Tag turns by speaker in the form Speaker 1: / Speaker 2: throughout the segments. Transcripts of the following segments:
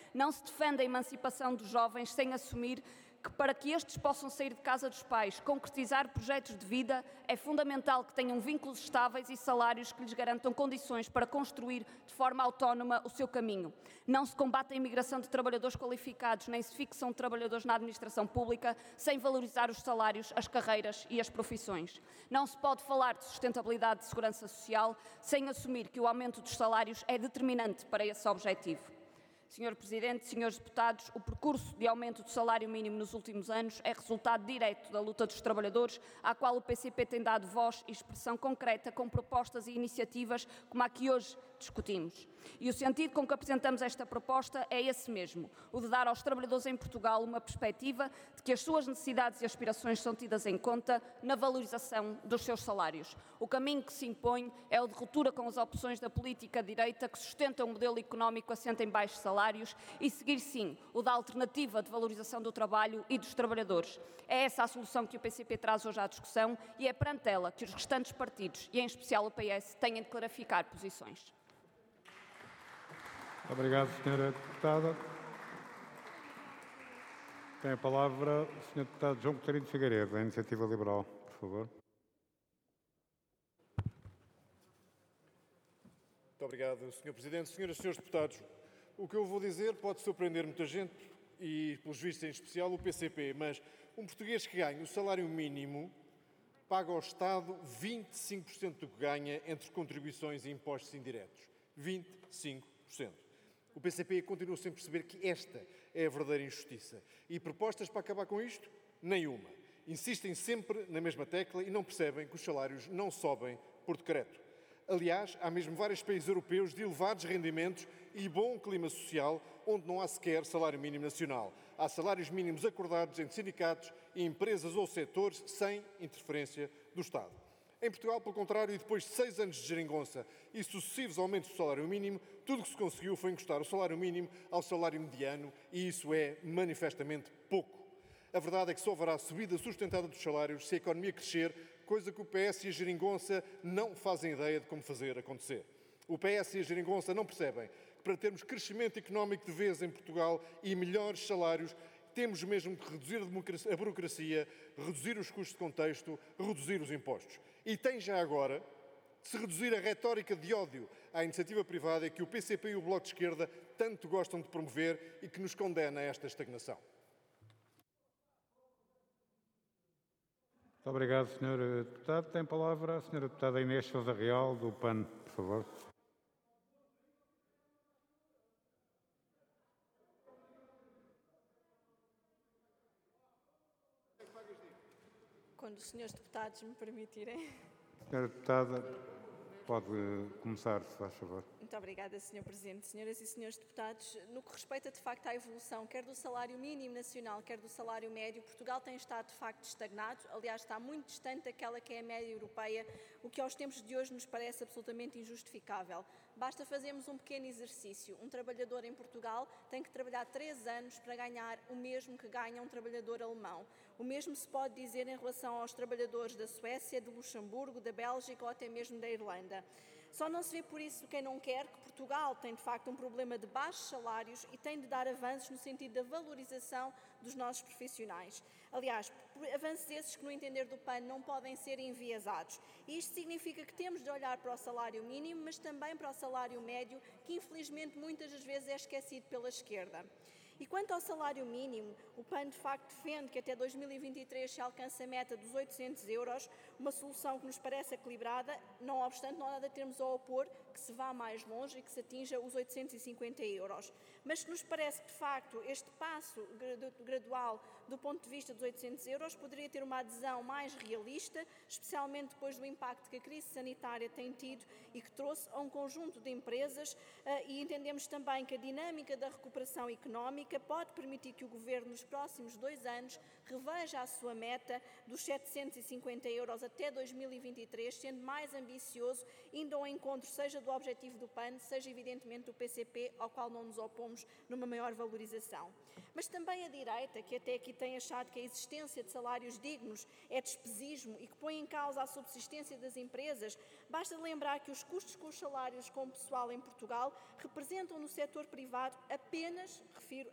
Speaker 1: Não se defende a emancipação dos jovens sem assumir que, para que estes possam sair de casa dos pais, concretizar projetos de vida, é fundamental que tenham vínculos estáveis e salários que lhes garantam condições para construir de forma autónoma o seu caminho. Não se combate a imigração de trabalhadores qualificados, nem se fixam trabalhadores na administração pública sem valorizar os salários, as carreiras e as profissões. Não se pode falar de sustentabilidade de segurança social sem assumir que o aumento dos salários é determinante para esse objetivo. Senhor Presidente, senhores deputados, o percurso de aumento do salário mínimo nos últimos anos é resultado direto da luta dos trabalhadores, à qual o PCP tem dado voz e expressão concreta com propostas e iniciativas como a que hoje discutimos. E o sentido com que apresentamos esta proposta é esse mesmo, o de dar aos trabalhadores em Portugal uma perspectiva de que as suas necessidades e aspirações são tidas em conta na valorização dos seus salários. O caminho que se impõe é o de ruptura com as opções da política direita que sustentam um modelo económico assente em baixos salários e seguir, sim, o da alternativa de valorização do trabalho e dos trabalhadores. É essa a solução que o PCP traz hoje à discussão e é perante ela que os restantes partidos, e em especial o PS, têm de clarificar posições.
Speaker 2: Obrigado, Sra. Deputada. Tem a palavra o Sr. Deputado João Coutinho de Figueiredo, da Iniciativa Liberal, por favor.
Speaker 3: Muito obrigado, Sr. Presidente. Senhoras e senhores deputados, o que eu vou dizer pode surpreender muita gente e, pelos vistos, em especial o PCP, mas um português que ganha o salário mínimo paga ao Estado 25% do que ganha entre contribuições e impostos indiretos. 25%. O PCP continua sem perceber que esta é a verdadeira injustiça. E propostas para acabar com isto? Nenhuma. Insistem sempre na mesma tecla e não percebem que os salários não sobem por decreto. Aliás, há mesmo vários países europeus de elevados rendimentos e bom clima social onde não há sequer salário mínimo nacional. Há salários mínimos acordados entre sindicatos e empresas ou setores sem interferência do Estado. Em Portugal, pelo contrário, e depois de 6 anos de geringonça e sucessivos aumentos do salário mínimo, tudo o que se conseguiu foi encostar o salário mínimo ao salário mediano e isso é manifestamente pouco. A verdade é que só haverá subida sustentada dos salários se a economia crescer, coisa que o PS e a geringonça não fazem ideia de como fazer acontecer. O PS e a geringonça não percebem que para termos crescimento económico de vez em Portugal e melhores salários, temos mesmo que reduzir a burocracia, reduzir os custos de contexto, reduzir os impostos. E tem já agora de se reduzir a retórica de ódio à iniciativa privada que o PCP e o Bloco de Esquerda tanto gostam de promover e que nos condena a esta estagnação.
Speaker 2: Muito obrigado, Sr. Deputado. Tem a palavra a Sra. Deputada Inês Sousa Real, do PAN, por favor.
Speaker 4: Quando os senhores deputados me permitirem.
Speaker 2: Sra. Deputada, pode começar, se faz favor.
Speaker 4: Muito obrigada, Sr. Presidente. Senhoras e senhores deputados, no que respeita de facto à evolução, quer do salário mínimo nacional, quer do salário médio, Portugal tem estado de facto estagnado, aliás está muito distante daquela que é a média europeia, o que aos tempos de hoje nos parece absolutamente injustificável. Basta fazermos um pequeno exercício. Um trabalhador em Portugal tem que trabalhar 3 anos para ganhar o mesmo que ganha um trabalhador alemão. O mesmo se pode dizer em relação aos trabalhadores da Suécia, de Luxemburgo, da Bélgica ou até mesmo da Irlanda. Só não se vê por isso quem não quer que Portugal tem de facto um problema de baixos salários e tem de dar avanços no sentido da valorização dos nossos profissionais. Aliás, avanços esses que no entender do PAN não podem ser enviesados. E isto significa que temos de olhar para o salário mínimo, mas também para o salário médio, que infelizmente muitas das vezes é esquecido pela esquerda. E quanto ao salário mínimo, o PAN de facto defende que até 2023 se alcance a meta dos 800 euros, uma solução que nos parece equilibrada, não obstante não há nada a termos a opor que se vá mais longe e que se atinja os 850 euros. Mas que nos parece que de facto este passo gradual do ponto de vista dos 800 euros poderia ter uma adesão mais realista, especialmente depois do impacto que a crise sanitária tem tido e que trouxe a um conjunto de empresas e entendemos também que a dinâmica da recuperação económica pode permitir que o Governo, nos próximos 2 anos, reveja a sua meta dos 750 euros até 2023, sendo mais ambicioso, indo ao encontro seja do objetivo do PAN, seja evidentemente do PCP, ao qual não nos opomos numa maior valorização. Mas também a direita, que até aqui tem achado que a existência de salários dignos é despesismo e que põe em causa a subsistência das empresas, Basta lembrar que os custos com os salários com o pessoal em Portugal representam no setor privado apenas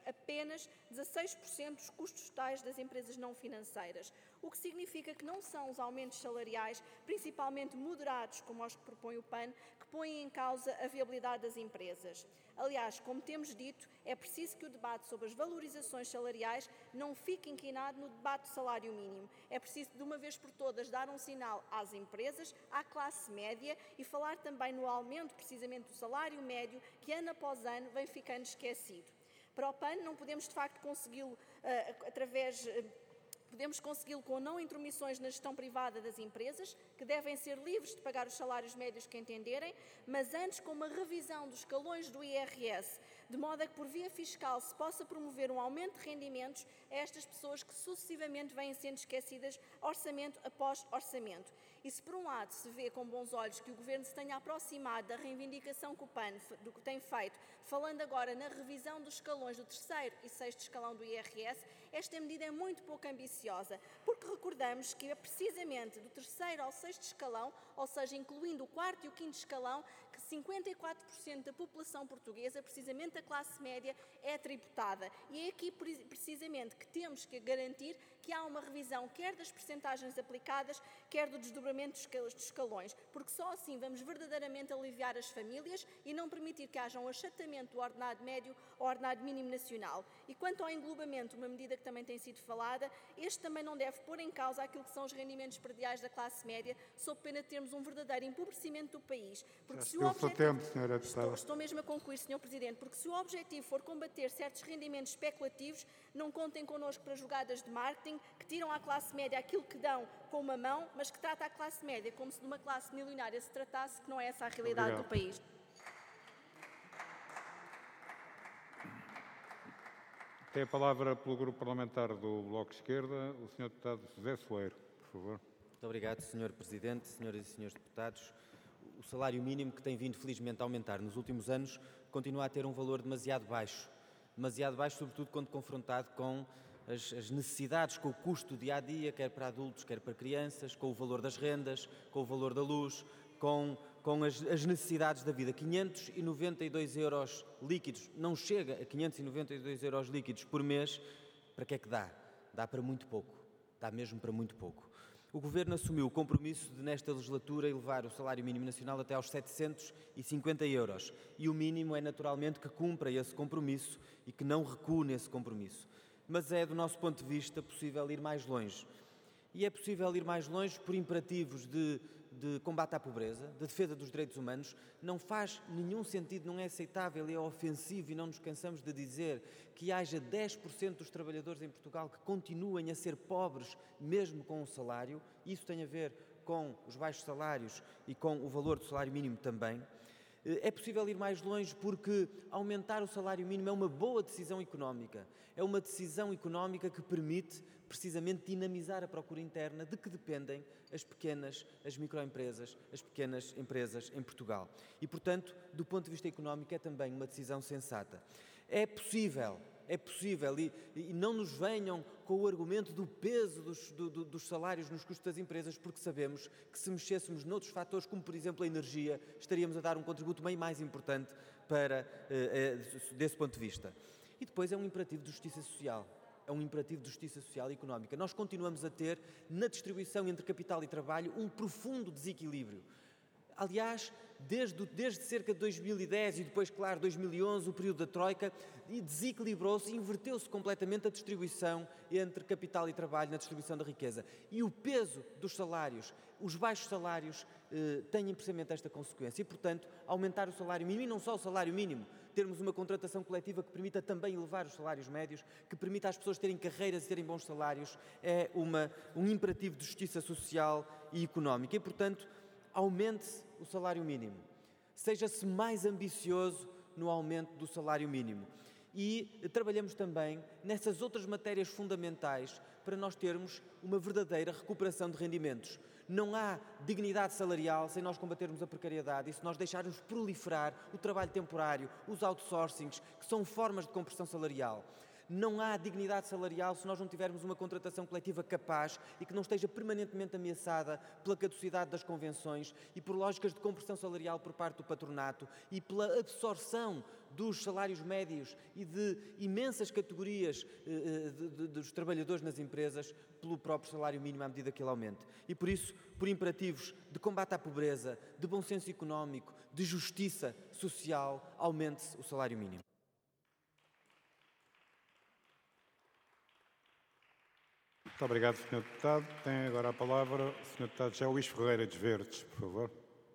Speaker 4: 16% dos custos totais das empresas não financeiras, o que significa que não são os aumentos salariais, principalmente moderados, como os que propõe o PAN, que põem em causa a viabilidade das empresas. Aliás, como temos dito, é preciso que o debate sobre as valorizações salariais não fique inquinado no debate do salário mínimo. É preciso, de uma vez por todas, dar um sinal às empresas, à classe média e falar também no aumento, precisamente, do salário médio, que ano após ano vem ficando esquecido. Para o PAN, não podemos, de facto, consegui-lo Podemos consegui-lo com não intromissões na gestão privada das empresas, que devem ser livres de pagar os salários médios que entenderem, mas antes com uma revisão dos escalões do IRS, de modo a que por via fiscal se possa promover um aumento de rendimentos a estas pessoas que sucessivamente vêm sendo esquecidas orçamento após orçamento. E se por um lado se vê com bons olhos que o Governo se tenha aproximado da reivindicação que o PAN tem feito, falando agora na revisão dos escalões do 3º e 6º escalão do IRS, esta medida é muito pouco ambiciosa, porque recordamos que é precisamente do 3º ao 6º escalão, ou seja, incluindo o 4º e o 5º escalão, que 54% da população portuguesa, precisamente a classe média, é tributada. E é aqui precisamente que temos que garantir que há uma revisão quer das percentagens aplicadas, quer do desdobramento dos escalões, porque só assim vamos verdadeiramente aliviar as famílias e não permitir que haja um achatamento do ordenado médio ao ordenado mínimo nacional. E quanto ao englobamento, uma medida que também tem sido falada, este também não deve pôr em causa aquilo que são os rendimentos prediais da classe média, sob pena de termos um verdadeiro empobrecimento do país. Porque se o objetivo... Estou mesmo a concluir, Sr. Presidente, porque se o objetivo for combater certos rendimentos especulativos, não contem connosco para jogadas de marketing que tiram à classe média aquilo que dão com uma mão, mas que trata a classe média como se de uma classe milionária se tratasse, que não é essa a realidade do país.
Speaker 2: Tem a palavra pelo Grupo Parlamentar do Bloco de Esquerda, o Sr. Deputado José Soeiro, por favor.
Speaker 5: Muito obrigado, Sr. Presidente, Senhoras e Senhores Deputados. O salário mínimo, que tem vindo felizmente a aumentar nos últimos anos, continua a ter um valor demasiado baixo, sobretudo quando confrontado com as necessidades, com o custo do dia-a-dia, quer para adultos, quer para crianças, com o valor das rendas, com o valor da luz, com as necessidades da vida. 592 euros líquidos, não chega a 592 euros líquidos por mês, para que é que dá? Dá para muito pouco, dá mesmo para muito pouco. O Governo assumiu o compromisso de, nesta legislatura, elevar o salário mínimo nacional até aos 750 euros. E o mínimo é, naturalmente, que cumpra esse compromisso e que não recue nesse compromisso. Mas é, do nosso ponto de vista, possível ir mais longe. E é possível ir mais longe por imperativos de combate à pobreza, de defesa dos direitos humanos. Não faz nenhum sentido, não é aceitável e é ofensivo, e não nos cansamos de dizer, que haja 10% dos trabalhadores em Portugal que continuem a ser pobres, mesmo com o salário. Isso tem a ver com os baixos salários e com o valor do salário mínimo também. É possível ir mais longe porque aumentar o salário mínimo é uma boa decisão económica. É uma decisão económica que permite, precisamente, dinamizar a procura interna de que dependem as microempresas, as pequenas empresas em Portugal. E, portanto, do ponto de vista económico, é também uma decisão sensata. É possível, e não nos venham com o argumento do peso dos salários nos custos das empresas, porque sabemos que se mexêssemos noutros fatores, como por exemplo a energia, estaríamos a dar um contributo bem mais importante desse ponto de vista. E depois é um imperativo de justiça social. É um imperativo de justiça social e económica. Nós continuamos a ter, na distribuição entre capital e trabalho, um profundo desequilíbrio. Aliás, desde cerca de 2010 e depois, claro, 2011, o período da Troika, desequilibrou-se, inverteu-se completamente a distribuição entre capital e trabalho na distribuição da riqueza. E o peso dos salários, os baixos salários, têm precisamente esta consequência. E, portanto, aumentar o salário mínimo, e não só o salário mínimo, termos uma contratação coletiva que permita também elevar os salários médios, que permita às pessoas terem carreiras e terem bons salários, é um imperativo de justiça social e económica. E, portanto, aumente-se o salário mínimo. Seja-se mais ambicioso no aumento do salário mínimo. E trabalhamos também nessas outras matérias fundamentais para nós termos uma verdadeira recuperação de rendimentos. Não há dignidade salarial sem nós combatermos a precariedade e se nós deixarmos proliferar o trabalho temporário, os outsourcings, que são formas de compressão salarial. Não há dignidade salarial se nós não tivermos uma contratação coletiva capaz e que não esteja permanentemente ameaçada pela caducidade das convenções e por lógicas de compressão salarial por parte do patronato e pela absorção dos salários médios e de imensas categorias dos trabalhadores nas empresas pelo próprio salário mínimo à medida que ele aumente. E por isso, por imperativos de combate à pobreza, de bom senso económico, de justiça social, aumente-se o salário mínimo.
Speaker 2: Muito obrigado, Sr. Deputado. Tem agora a palavra o Sr. Deputado José Luís Ferreira dos Verdes, por favor.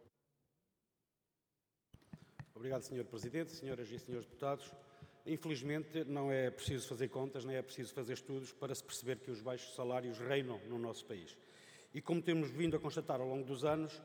Speaker 6: Obrigado, Sr. Presidente, senhoras e senhores deputados. Infelizmente, não é preciso fazer contas, nem é preciso fazer estudos para se perceber que os baixos salários reinam no nosso país. E como temos vindo a constatar ao longo dos anos,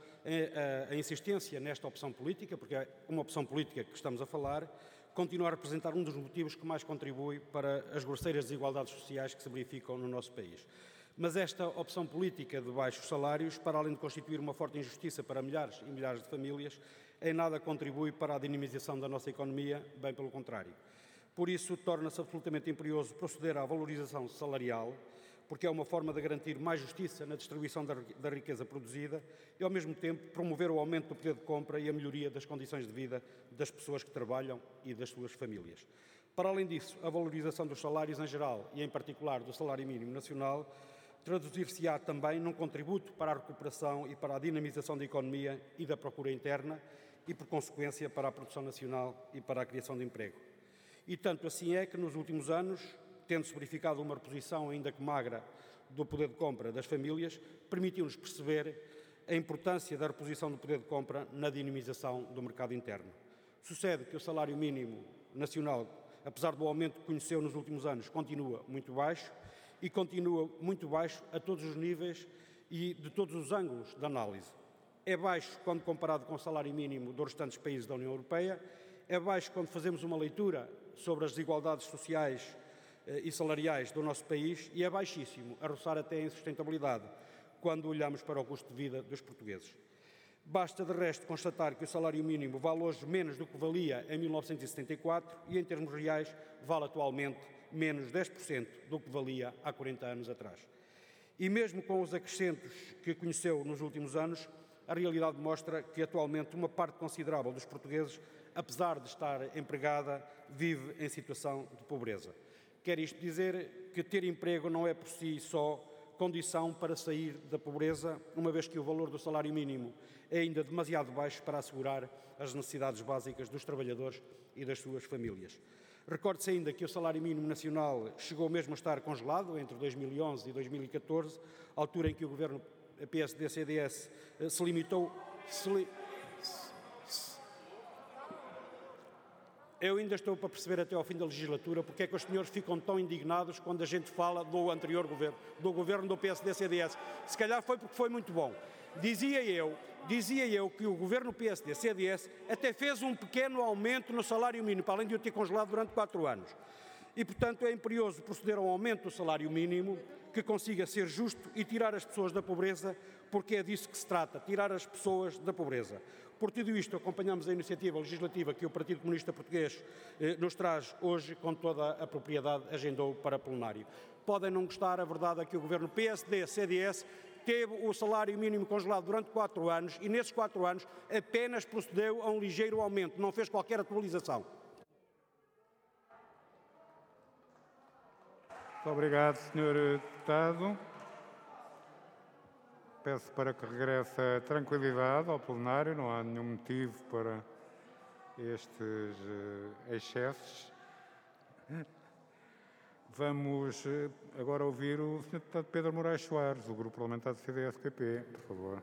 Speaker 6: a insistência nesta opção política, porque é uma opção política que estamos a falar, continua a representar um dos motivos que mais contribui para as grosseiras desigualdades sociais que se verificam no nosso país. Mas esta opção política de baixos salários, para além de constituir uma forte injustiça para milhares e milhares de famílias, em nada contribui para a dinamização da nossa economia, bem pelo contrário. Por isso, torna-se absolutamente imperioso proceder à valorização salarial, porque é uma forma de garantir mais justiça na distribuição da riqueza produzida e, ao mesmo tempo, promover o aumento do poder de compra e a melhoria das condições de vida das pessoas que trabalham e das suas famílias. Para além disso, a valorização dos salários em geral e, em particular, do salário mínimo nacional, traduzir-se-á também num contributo para a recuperação e para a dinamização da economia e da procura interna e, por consequência, para a produção nacional e para a criação de emprego. E tanto assim é que, nos últimos anos, tendo-se verificado uma reposição, ainda que magra, do poder de compra das famílias, permitiu-nos perceber a importância da reposição do poder de compra na dinamização do mercado interno. Sucede que o salário mínimo nacional, apesar do aumento que conheceu nos últimos anos, continua muito baixo e continua muito baixo a todos os níveis e de todos os ângulos de análise. É baixo quando comparado com o salário mínimo dos restantes países da União Europeia, é baixo quando fazemos uma leitura sobre as desigualdades sociais e salariais do nosso país e é baixíssimo, a roçar até a insustentabilidade, quando olhamos para o custo de vida dos portugueses. Basta, de resto, constatar que o salário mínimo vale hoje menos do que valia em 1974 e, em termos reais, vale atualmente menos 10% do que valia há 40 anos atrás. E mesmo com os acrescentos que conheceu nos últimos anos, a realidade mostra que, atualmente, uma parte considerável dos portugueses, apesar de estar empregada, vive em situação de pobreza. Quer isto dizer que ter emprego não é por si só condição para sair da pobreza, uma vez que o valor do salário mínimo é ainda demasiado baixo para assegurar as necessidades básicas dos trabalhadores e das suas famílias. Recorde-se ainda que o salário mínimo nacional chegou mesmo a estar congelado entre 2011 e 2014, altura em que o governo PSD-CDS se limitou... Eu ainda estou para perceber até ao fim da legislatura porque é que os senhores ficam tão indignados quando a gente fala do anterior governo, do governo do PSD-CDS. Se calhar foi porque foi muito bom. Dizia eu que o governo PSD-CDS até fez um pequeno aumento no salário mínimo, para além de o ter congelado durante 4 anos. E, portanto, é imperioso proceder a um aumento do salário mínimo que consiga ser justo e tirar as pessoas da pobreza, porque é disso que se trata, tirar as pessoas da pobreza. Por tudo isto, acompanhamos a iniciativa legislativa que o Partido Comunista Português nos traz hoje, com toda a propriedade, agendou para plenário. Podem não gostar, a verdade é que o governo PSD-CDS teve o salário mínimo congelado durante 4 anos e, nesses 4 anos, apenas procedeu a um ligeiro aumento, não fez qualquer atualização.
Speaker 2: Muito obrigado, Sr. Deputado. Peço para que regresse a tranquilidade ao plenário, não há nenhum motivo para estes excessos. Vamos agora ouvir o Sr. Deputado Pedro Moraes Soares, do Grupo Parlamentar do CDS-PP, por favor.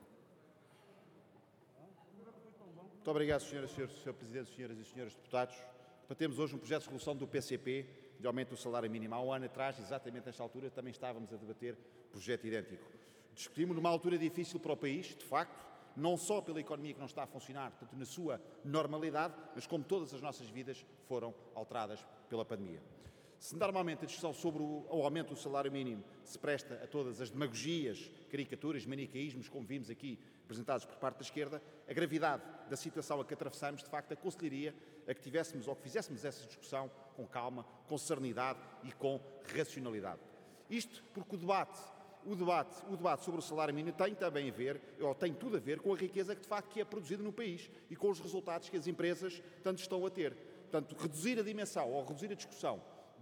Speaker 7: Muito obrigado, Sr. Presidente, senhoras e senhores deputados. Debatemos hoje um projeto de resolução do PCP de aumento do salário mínimo. Há um ano atrás, exatamente nesta altura, também estávamos a debater projeto idêntico. Discutimos numa altura difícil para o país, de facto, não só pela economia que não está a funcionar, tanto na sua normalidade, mas como todas as nossas vidas foram alteradas pela pandemia. Se normalmente a discussão sobre o aumento do salário mínimo se presta a todas as demagogias, caricaturas, manicaísmos, como vimos aqui apresentados por parte da esquerda, a gravidade da situação a que atravessamos, de facto, aconselharia a que tivéssemos ou que fizéssemos essa discussão com calma, com serenidade e com racionalidade. Isto porque o debate sobre o salário mínimo tem também a ver, ou tem tudo a ver, com a riqueza que de facto é produzida no país e com os resultados que as empresas tanto estão a ter. Portanto, reduzir a dimensão ou reduzir a discussão